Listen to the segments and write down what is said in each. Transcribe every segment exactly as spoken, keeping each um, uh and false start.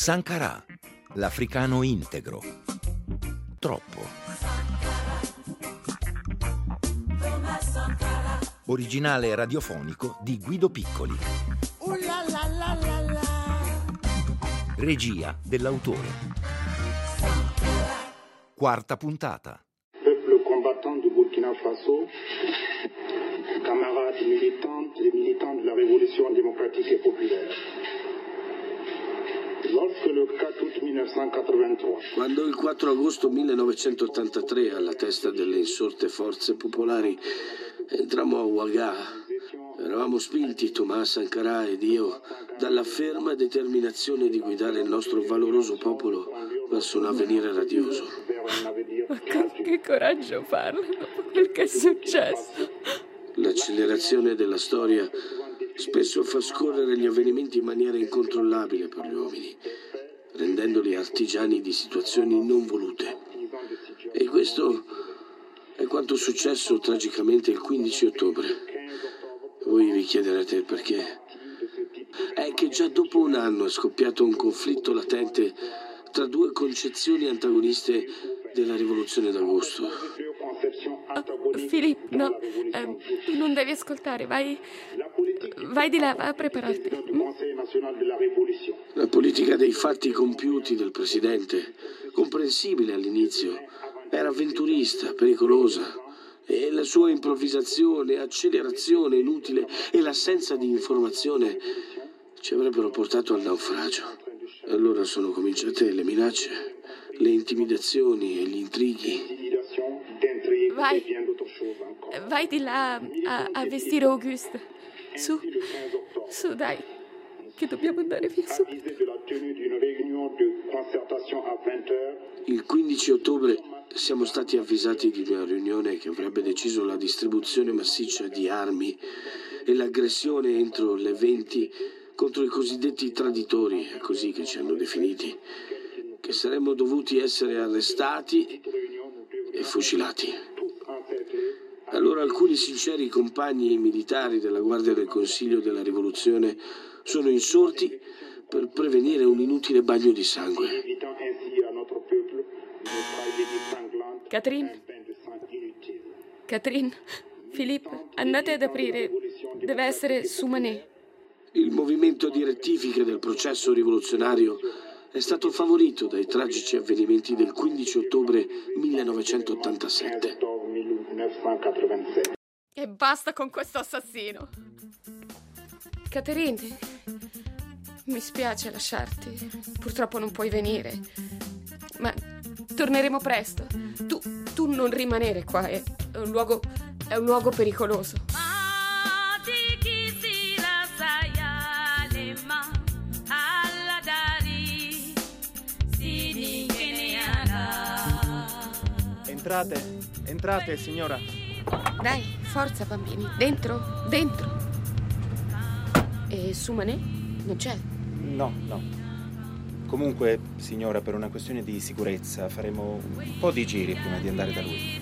Sankara, l'africano integro. Troppo. Originale radiofonico di Guido Piccoli. Regia dell'autore. Quarta puntata. Peuple combattant du Burkina Faso, camarades militantes et militants de la révolution démocratique et populaire. Quando il quattro agosto millenovecentottantatré, alla testa delle insorte forze popolari, entrammo a Ouaga, eravamo spinti, Thomas Sankara ed io, dalla ferma determinazione di guidare il nostro valoroso popolo verso un avvenire radioso. Ma con che coraggio parlano, quel che è successo. L'accelerazione della storia spesso fa scorrere gli avvenimenti in maniera incontrollabile per gli uomini, rendendoli artigiani di situazioni non volute. E questo è quanto successo tragicamente il quindici ottobre. Voi vi chiederete il perché. È che già dopo un anno è scoppiato un conflitto latente tra due concezioni antagoniste della rivoluzione d'agosto. Oh, Filippo, no, eh, tu non devi ascoltare, vai, vai di là, va a prepararti. Mm? La politica dei fatti compiuti del presidente, comprensibile all'inizio, era avventurista, pericolosa, e la sua improvvisazione, accelerazione inutile e l'assenza di informazione ci avrebbero portato al naufragio. Allora sono cominciate le minacce, le intimidazioni e gli intrighi. Vai, vai di là a, a vestire Auguste. Su, su dai, che dobbiamo andare via subito. Il quindici ottobre siamo stati avvisati di una riunione che avrebbe deciso la distribuzione massiccia di armi e l'aggressione entro le venti contro i cosiddetti traditori, è così che ci hanno definiti, che saremmo dovuti essere arrestati e fucilati. Allora alcuni sinceri compagni militari della Guardia del Consiglio della Rivoluzione sono insorti per prevenire un inutile bagno di sangue. Catherine, Catherine, Filippo, andate ad aprire. Deve essere Soumané. Il movimento di rettifica del processo rivoluzionario è stato favorito dai tragici avvenimenti del quindici ottobre millenovecentottantasette. E basta con questo assassino. Catherine, mi spiace lasciarti. Purtroppo non puoi venire. Ma torneremo presto. Tu, tu non rimanere qua, è un luogo, è un luogo pericoloso. Entrate, entrate, signora. Dai, forza bambini, dentro, dentro. E Soumané non c'è? No, no. Comunque, signora, per una questione di sicurezza faremo un po' di giri prima di andare da lui.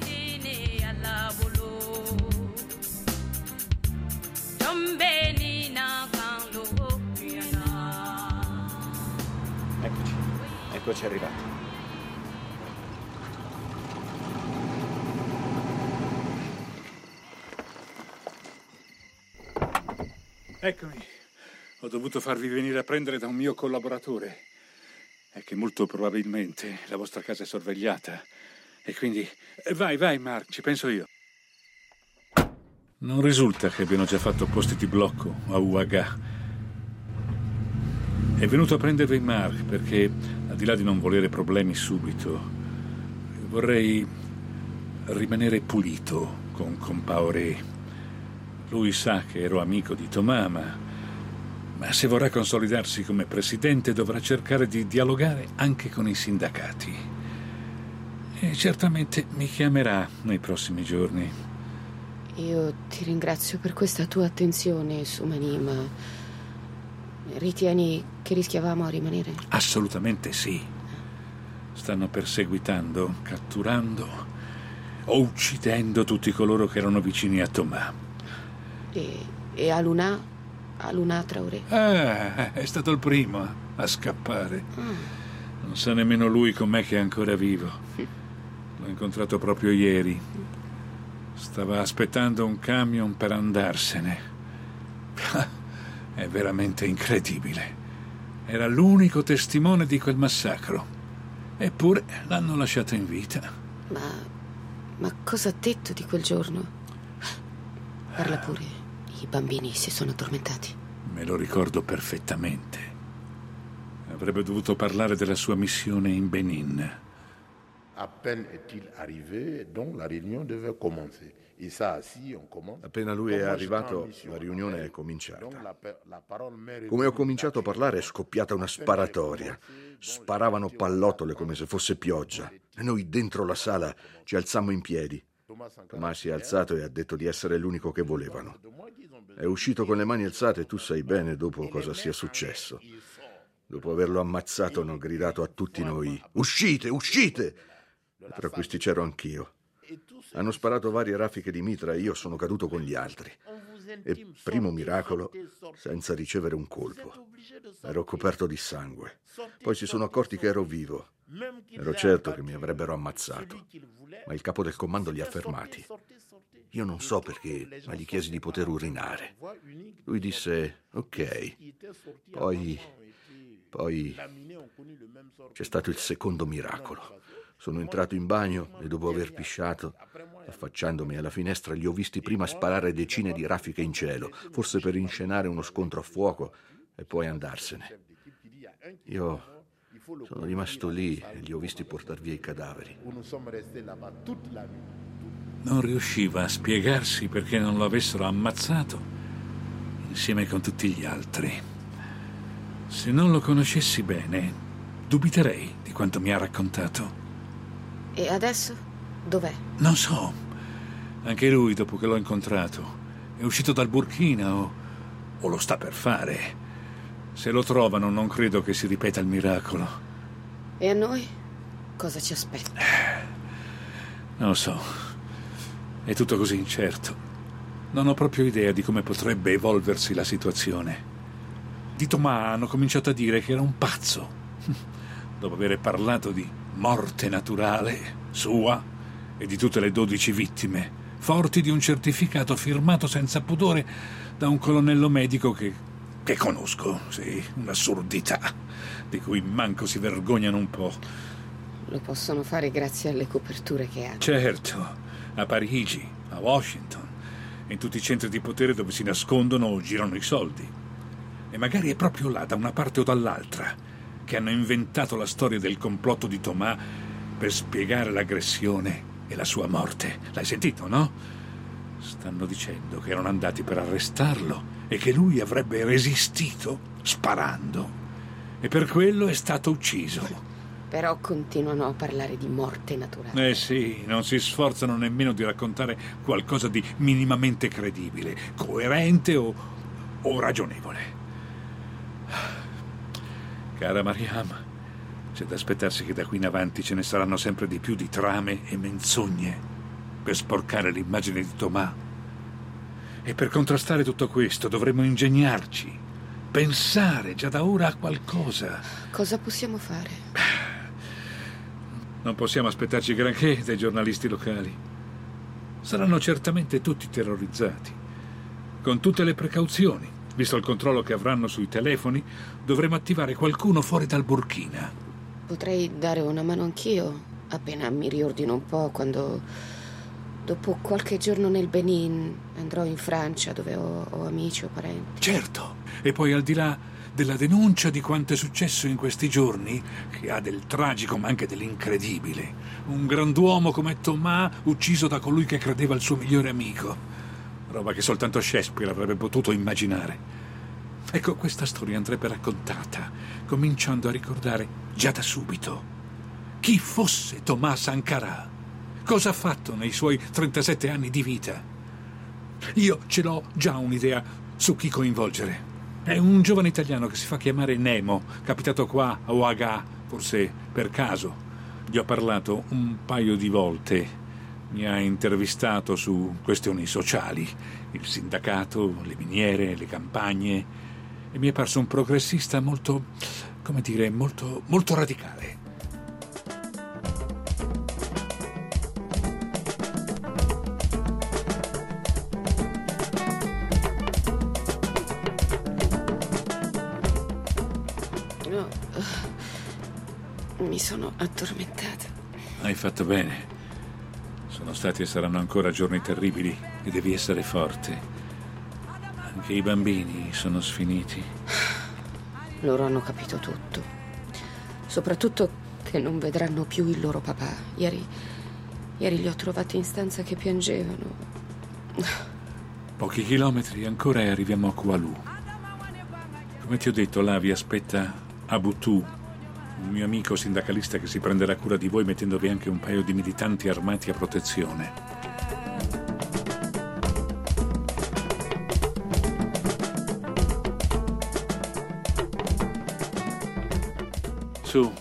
Eccoci, eccoci arrivati. Eccomi, ho dovuto farvi venire a prendere da un mio collaboratore. È che molto probabilmente la vostra casa è sorvegliata e quindi... Vai, vai, Mark, ci penso io. Non risulta che abbiano già fatto posti di blocco a Ouaga. È venuto a prendervi Mark perché, al di là di non volere problemi subito, vorrei rimanere pulito con Compaoré. Lui sa che ero amico di Thomas, ma, ma se vorrà consolidarsi come presidente dovrà cercare di dialogare anche con i sindacati. E certamente mi chiamerà nei prossimi giorni. Io ti ringrazio per questa tua attenzione, Soumané, ma ritieni che rischiavamo a rimanere? Assolutamente sì. Stanno perseguitando, catturando o uccidendo tutti coloro che erano vicini a Thomas. E, e Aluna? Aluna Traoré? Ah, è stato il primo. a scappare. Non sa nemmeno lui com'è che è ancora vivo. L'ho incontrato proprio ieri. Stava aspettando un camion per andarsene. È veramente incredibile. Era l'unico testimone di quel massacro. Eppure l'hanno lasciato in vita. Ma... ma cosa ha detto di quel giorno? Parla pure. I bambini si sono addormentati. Me lo ricordo perfettamente. Avrebbe dovuto parlare della sua missione in Benin. Appena lui è arrivato, la riunione è cominciata. Come ho cominciato a parlare è scoppiata una sparatoria. Sparavano pallottole come se fosse pioggia. E noi dentro la sala ci alzammo in piedi. Tomà si è alzato e ha detto di essere l'unico che volevano. È uscito con le mani alzate e tu sai bene dopo cosa sia successo. Dopo averlo ammazzato hanno gridato a tutti noi: uscite, uscite! Tra questi c'ero anch'io. Hanno sparato varie raffiche di mitra e io sono caduto con gli altri. E primo miracolo, senza ricevere un colpo. Ero coperto di sangue. Poi si sono accorti che ero vivo. Ero certo che mi avrebbero ammazzato, ma il capo del comando li ha fermati. Io non so perché, ma gli chiesi di poter urinare. Lui disse ok. Poi, poi c'è stato il secondo miracolo. Sono entrato in bagno e dopo aver pisciato, affacciandomi alla finestra, li ho visti prima sparare decine di raffiche in cielo, forse per inscenare uno scontro a fuoco, e poi andarsene. Io sono rimasto lì e li ho visti portar via i cadaveri. Non riusciva a spiegarsi perché non lo avessero ammazzato insieme con tutti gli altri. Se non lo conoscessi bene, dubiterei di quanto mi ha raccontato. E adesso? Dov'è? Non so. Anche lui, dopo che l'ho incontrato, è uscito dal Burkina o, o lo sta per fare. Se lo trovano, non credo che si ripeta il miracolo. E a noi? Cosa ci aspetta? Non lo so. È tutto così incerto. Non ho proprio idea di come potrebbe evolversi la situazione. Di Tomà hanno cominciato a dire che era un pazzo. Dopo aver parlato di morte naturale sua e di tutte le dodici vittime, forti di un certificato firmato senza pudore da un colonnello medico che, che conosco, sì, un'assurdità di cui manco si vergognano un po'. Lo possono fare grazie alle coperture che hanno. Certo, a Parigi, a Washington, in tutti i centri di potere dove si nascondono o girano i soldi. E magari è proprio là, da una parte o dall'altra, che hanno inventato la storia del complotto di Tomà per spiegare l'aggressione e la sua morte. L'hai sentito, no? Stanno dicendo che erano andati per arrestarlo e che lui avrebbe resistito sparando. E per quello è stato ucciso. Però continuano a parlare di morte naturale. Eh sì, non si sforzano nemmeno di raccontare qualcosa di minimamente credibile, coerente o, o ragionevole. Cara Mariam, c'è da aspettarsi che da qui in avanti ce ne saranno sempre di più di trame e menzogne per sporcare l'immagine di Tomà. E per contrastare tutto questo dovremmo ingegnarci, pensare già da ora a qualcosa. Cosa possiamo fare? Non possiamo aspettarci granché dai giornalisti locali. Saranno certamente tutti terrorizzati, con tutte le precauzioni. Visto il controllo che avranno sui telefoni, dovremo attivare qualcuno fuori dal Burkina. Potrei dare una mano anch'io, appena mi riordino un po', quando, dopo qualche giorno nel Benin, andrò in Francia, dove ho, ho amici o parenti. Certo, e poi al di là della denuncia di quanto è successo in questi giorni, che ha del tragico ma anche dell'incredibile, un grand'uomo come Tomà ucciso da colui che credeva il suo migliore amico. Roba che soltanto Shakespeare avrebbe potuto immaginare. Ecco, questa storia andrebbe raccontata, cominciando a ricordare già da subito chi fosse Tomà Sankara, cosa ha fatto nei suoi trentasette anni di vita. Io ce l'ho già un'idea su chi coinvolgere. È un giovane italiano che si fa chiamare Nemo, capitato qua a Ouaga, forse per caso. Gli ho parlato un paio di volte. Mi ha intervistato su questioni sociali, il sindacato, le miniere, le campagne, e mi è parso un progressista molto, come dire, molto, molto radicale. No, mi sono addormentata. Hai fatto bene. Sono stati e saranno ancora giorni terribili e devi essere forte. Anche i bambini sono sfiniti. Loro hanno capito tutto. Soprattutto che non vedranno più il loro papà. Ieri, ieri li ho trovati in stanza che piangevano. Pochi chilometri ancora e arriviamo a Kualu. Come ti ho detto, là vi aspetta Abutu, un mio amico sindacalista che si prenderà cura di voi mettendovi anche un paio di militanti armati a protezione. Su,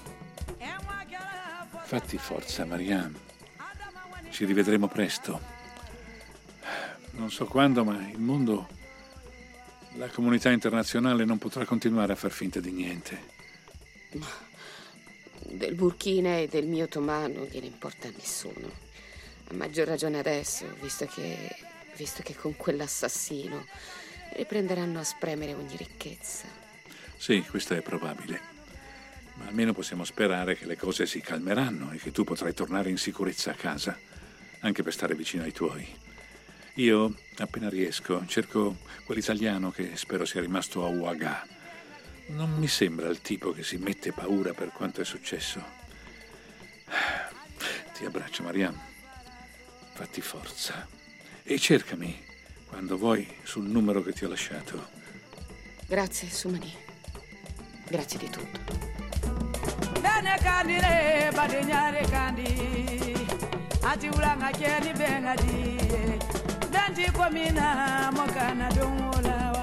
fatti forza, Mariam. Ci rivedremo presto. Non so quando, ma il mondo, la comunità internazionale non potrà continuare a far finta di niente. Del Burkina e del mio Tomà non gliene importa a nessuno. A maggior ragione adesso, visto che, visto che con quell'assassino riprenderanno a spremere ogni ricchezza. Sì, questo è probabile. Ma almeno possiamo sperare che le cose si calmeranno e che tu potrai tornare in sicurezza a casa, anche per stare vicino ai tuoi. Io, appena riesco, cerco quell'italiano che spero sia rimasto a Ouaga. Non mi sembra il tipo che si mette paura per quanto è successo. Ti abbraccio, Mariam. Fatti forza. E cercami, quando vuoi, sul numero che ti ho lasciato. Grazie, Sumani. Grazie di tutto. Bene candire, badignare candi. Ati ulanga chiedi bengadi. Danti comina, mokana dungulawa.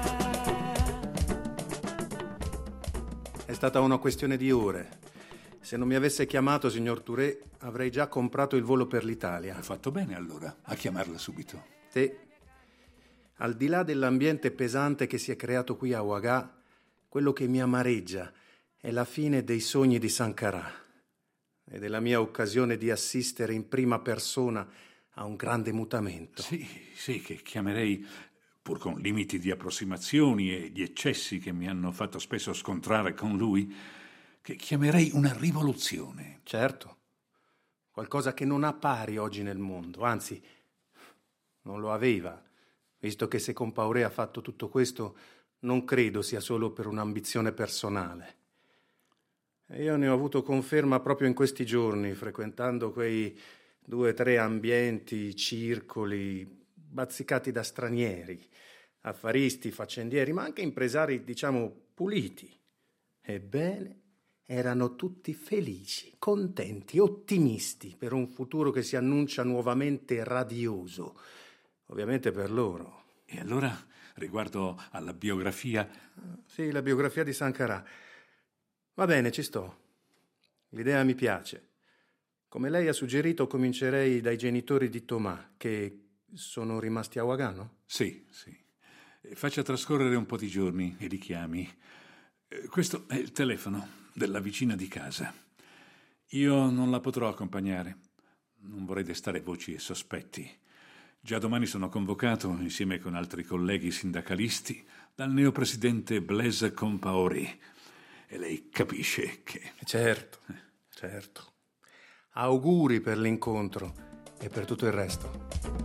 È stata una questione di ore. Se non mi avesse chiamato, signor Touré, avrei già comprato il volo per l'Italia. Hai fatto bene allora a chiamarla subito. Te, al di là dell'ambiente pesante che si è creato qui a Ouaga, quello che mi amareggia è la fine dei sogni di Sankara ed è la mia occasione di assistere in prima persona a un grande mutamento. Sì, sì, che chiamerei, pur con limiti di approssimazioni e gli eccessi che mi hanno fatto spesso scontrare con lui, che chiamerei una rivoluzione. Certo, qualcosa che non ha pari oggi nel mondo, anzi, non lo aveva, visto che se Compaoré ha fatto tutto questo, non credo sia solo per un'ambizione personale. E io ne ho avuto conferma proprio in questi giorni, frequentando quei due o tre ambienti, circoli, bazzicati da stranieri, affaristi, faccendieri, ma anche impresari, diciamo, puliti. Ebbene, erano tutti felici, contenti, ottimisti per un futuro che si annuncia nuovamente radioso, ovviamente per loro. E allora, riguardo alla biografia... Sì, la biografia di Sankara. Va bene, ci sto. L'idea mi piace. Come lei ha suggerito, comincerei dai genitori di Tomà, che sono rimasti a Ouaga, no? Sì, sì. Faccia trascorrere un po' di giorni e li chiami. Questo è il telefono della vicina di casa. Io non la potrò accompagnare. Non vorrei destare voci e sospetti. Già domani sono convocato, insieme con altri colleghi sindacalisti, dal neopresidente Blaise Compaoré. E lei capisce che... Certo, certo. Auguri per l'incontro e per tutto il resto.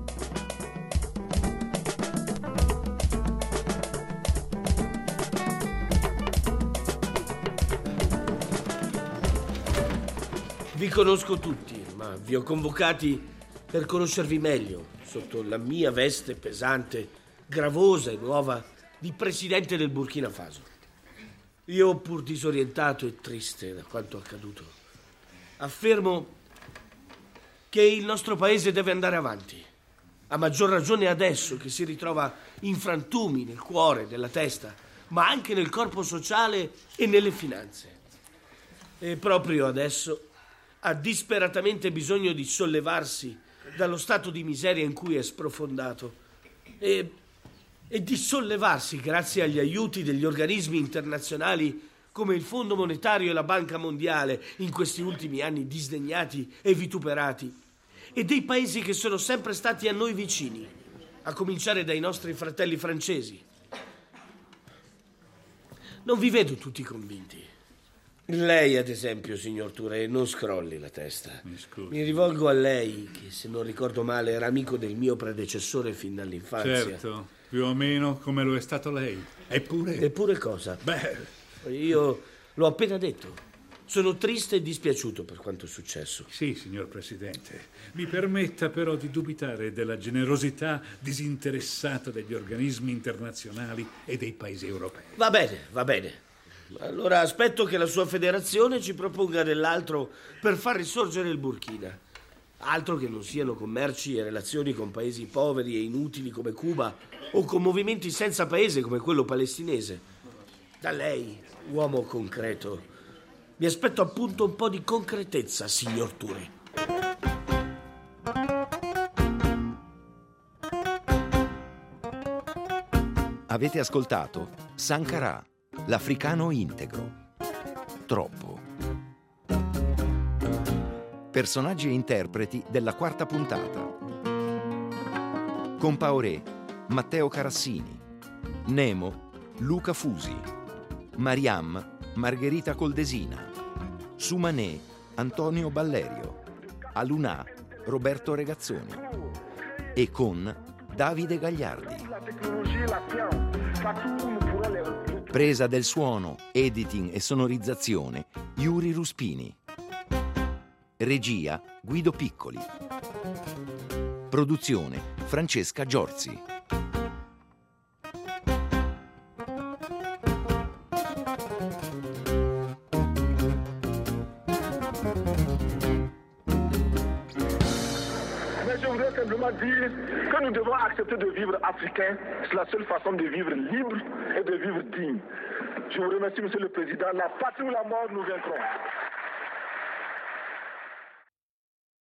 Vi conosco tutti, ma vi ho convocati per conoscervi meglio, sotto la mia veste pesante, gravosa e nuova, di presidente del Burkina Faso. Io, pur disorientato e triste da quanto accaduto, affermo che il nostro paese deve andare avanti, a maggior ragione adesso che si ritrova in frantumi nel cuore, nella testa, ma anche nel corpo sociale e nelle finanze. E proprio adesso ha disperatamente bisogno di sollevarsi dallo stato di miseria in cui è sprofondato e, e di sollevarsi grazie agli aiuti degli organismi internazionali come il Fondo Monetario e la Banca Mondiale in questi ultimi anni disdegnati e vituperati, e dei paesi che sono sempre stati a noi vicini, a cominciare dai nostri fratelli francesi. Non vi vedo tutti convinti. Lei, ad esempio, signor Touré, non scrolli la testa. Mi scusi. Mi rivolgo a lei, che se non ricordo male era amico del mio predecessore fin dall'infanzia. Certo, più o meno come lo è stato lei. Eppure... Eppure cosa? Beh... Io l'ho appena detto. Sono triste e dispiaciuto per quanto è successo. Sì, signor Presidente. Mi permetta però di dubitare della generosità disinteressata degli organismi internazionali e dei paesi europei. Va bene, va bene. Allora aspetto che la sua federazione ci proponga dell'altro per far risorgere il Burkina. Altro che non siano commerci e relazioni con paesi poveri e inutili come Cuba o con movimenti senza paese come quello palestinese. Da lei, uomo concreto, mi aspetto appunto un po' di concretezza, signor Touré. Avete ascoltato Sankara, l'africano integro. Troppo. Personaggi e interpreti della quarta puntata. Compaoré, Matteo Carassini. Nemo, Luca Fusi. Mariam, Margherita Coldesina. Sumanè, Antonio Ballerio. Alunà, Roberto Regazzoni. E con Davide Gagliardi. Presa del suono, editing e sonorizzazione, Yuri Ruspini. Regia, Guido Piccoli. Produzione, Francesca Giorzi. Dire que nous devons accepter de vivre africain, c'est la seule façon de vivre libre et de vivre digne. Je vous remercie, Monsieur le Président. La patrie ou la mort, nous vaincrons.